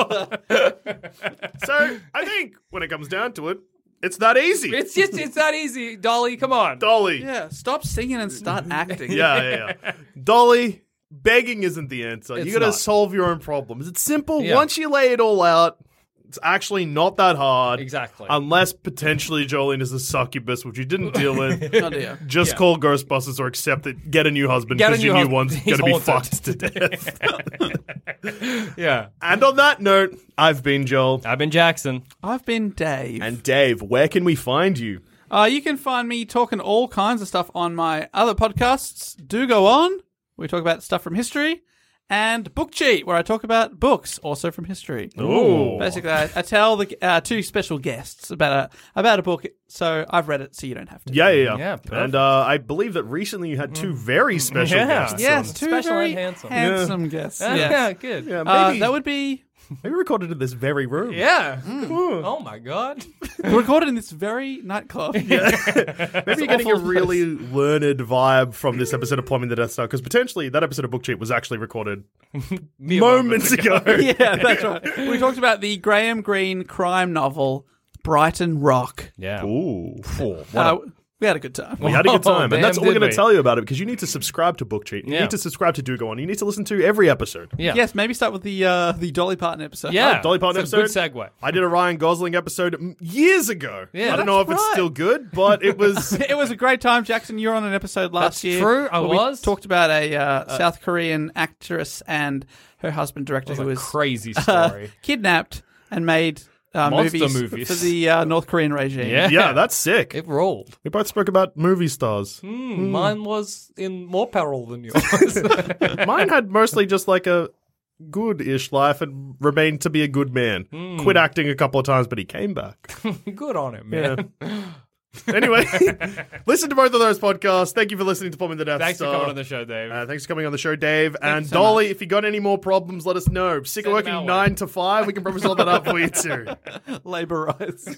So I think when it comes down to it, it's that easy. It's just, it's that easy, Dolly. Come on. Dolly. Yeah, stop singing and start acting. Yeah, yeah, yeah. Dolly, begging isn't the answer. It's You gotta not. solve your own problems. It's simple. Yeah. Once you lay it all out, it's actually not that hard. Exactly. Unless potentially Jolene is a succubus, which you didn't deal with. Oh dear. Just Yeah. call Ghostbusters or accept it. Get a new husband Get a because your new new husband. one's He's going to be haunted. fucked to death. Yeah. And on that note, I've been Joel. I've been Jackson. I've been Dave. And Dave, where can we find you? Uh, you can find me talking all kinds of stuff on my other podcasts. Do Go On, we talk about stuff from history, and Book Cheat, where I talk about books, also from history. Ooh. Basically, I, I tell the uh, two special guests about a about a book, so I've read it, so you don't have to. Yeah, yeah, yeah. Yeah, perfect. and uh, I believe that recently you had two very special Yeah. guests. Yes, on. two Special very and handsome. handsome guests. Yeah, Yes. good. Yeah, Uh, maybe, that would be maybe recorded in this very room. Yeah. Oh my god. recorded in this very nightclub. Maybe you're getting a awful really learned vibe from this episode of Plumbing the Death Star, because potentially that episode of Book Cheat was actually recorded Mere moments ago. Yeah, that's right. We talked about the Graham Greene crime novel Brighton Rock. Yeah. Ooh. What, Uh, a, We had a good time. We had a good time, Oh, and that's damn, all we're did going we? to tell you about it because you need to subscribe to BookCheat. You Yeah. need to subscribe to Do Go On. You need to listen to every episode. Yeah. Yes, maybe start with the uh, the Dolly Parton episode. Yeah. Oh, Dolly Parton it's a episode. good segue. I did a Ryan Gosling episode mm, years ago. Yeah, I don't know if that's it's right. still good, but it was. It was a great time, Jackson. You were on an episode last That's year. true, I where we was. talked about a uh, South Korean actress and her husband, director, It who was was a crazy uh, story. kidnapped and made uh, Monster movies, movies. for the uh, North Korean regime. Yeah. Yeah, that's sick. It rolled. We both spoke about movie stars. Hmm, Mine was in more peril than yours. Mine had mostly just like a good-ish life and remained to be a good man. Hmm. Quit acting a couple of times, but he came back. Good on him, man. Anyway, listen to both of those podcasts. Thank you for listening to Bomb in the Death Thanks Star. for coming on the show, Dave. Uh, thanks for coming on the show, Dave. and so Dolly, if you got any more problems, let us know. Sick of Send them our working way. nine to five. We can probably sort that out for you too. Labor rights.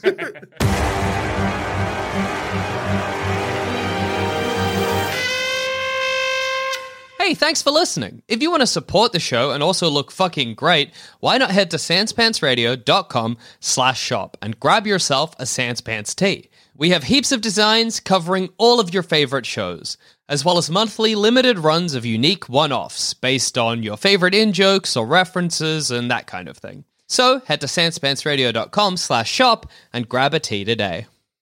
Hey, thanks for listening. If you want to support the show and also look fucking great, why not head to sanspantsradio.com slash shop and grab yourself a Sanspants tee. We have heaps of designs covering all of your favorite shows, as well as monthly limited runs of unique one-offs based on your favorite in-jokes or references and that kind of thing. So head to sanspantsradio.com slash shop and grab a tee today.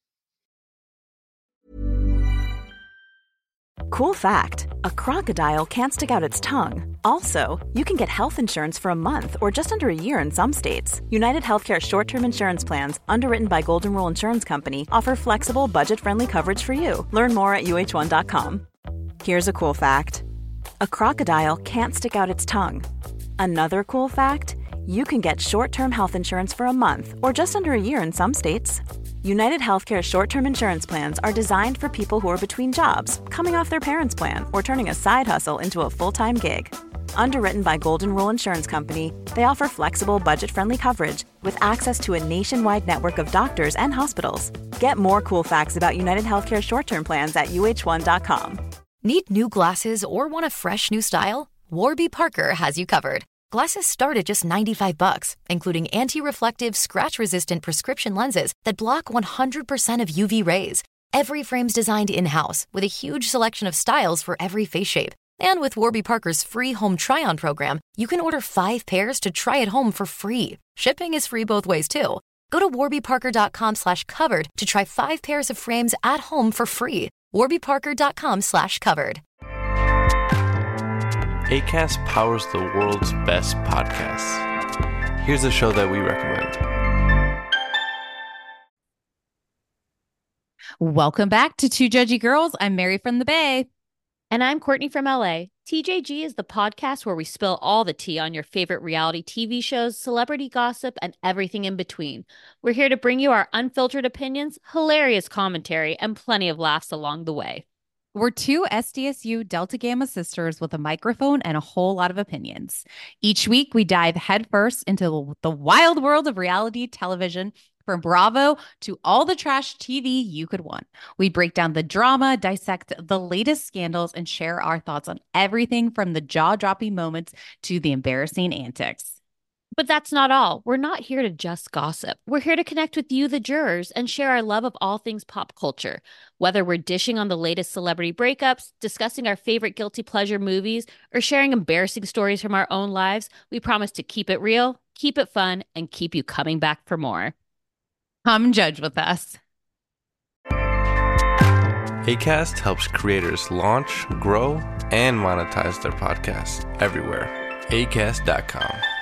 Cool fact, a crocodile can't stick out its tongue. Also, you can get health insurance for a month or just under a year in some states. United Healthcare short-term insurance plans, underwritten by Golden Rule Insurance Company, offer flexible, budget-friendly coverage for you. Learn more at U H one dot com. Here's a cool fact. A crocodile can't stick out its tongue. Another cool fact, you can get short-term health insurance for a month or just under a year in some states. United Healthcare short-term insurance plans are designed for people who are between jobs, coming off their parents' plan, or turning a side hustle into a full-time gig. Underwritten by Golden Rule Insurance Company, they offer flexible, budget-friendly coverage with access to a nationwide network of doctors and hospitals. Get more cool facts about United Healthcare short-term plans at U H one dot com. Need new glasses or want a fresh new style? Warby Parker has you covered. Glasses start at just ninety-five bucks, including anti-reflective, scratch-resistant prescription lenses that block one hundred percent of U V rays. Every frame's designed in-house with a huge selection of styles for every face shape. And with Warby Parker's free home try-on program, you can order five pairs to try at home for free. Shipping is free both ways, too. Go to warbyparker.com slash covered to try five pairs of frames at home for free. warbyparker.com slash covered. Acast powers the world's best podcasts. Here's a show that we recommend. Welcome back to Two Judgy Girls. I'm Mary from the Bay. And I'm Courtney from L A. T J G is the podcast where we spill all the tea on your favorite reality T V shows, celebrity gossip, and everything in between. We're here to bring you our unfiltered opinions, hilarious commentary, and plenty of laughs along the way. We're two S D S U Delta Gamma sisters with a microphone and a whole lot of opinions. Each week, we dive headfirst into the wild world of reality television, from Bravo to all the trash T V you could want. We break down the drama, dissect the latest scandals, and share our thoughts on everything from the jaw-dropping moments to the embarrassing antics. But that's not all. We're not here to just gossip. We're here to connect with you, the jurors, and share our love of all things pop culture. Whether we're dishing on the latest celebrity breakups, discussing our favorite guilty pleasure movies, or sharing embarrassing stories from our own lives, we promise to keep it real, keep it fun, and keep you coming back for more. Come judge with us. Acast helps creators launch, grow, and monetize their podcasts everywhere. acast dot com.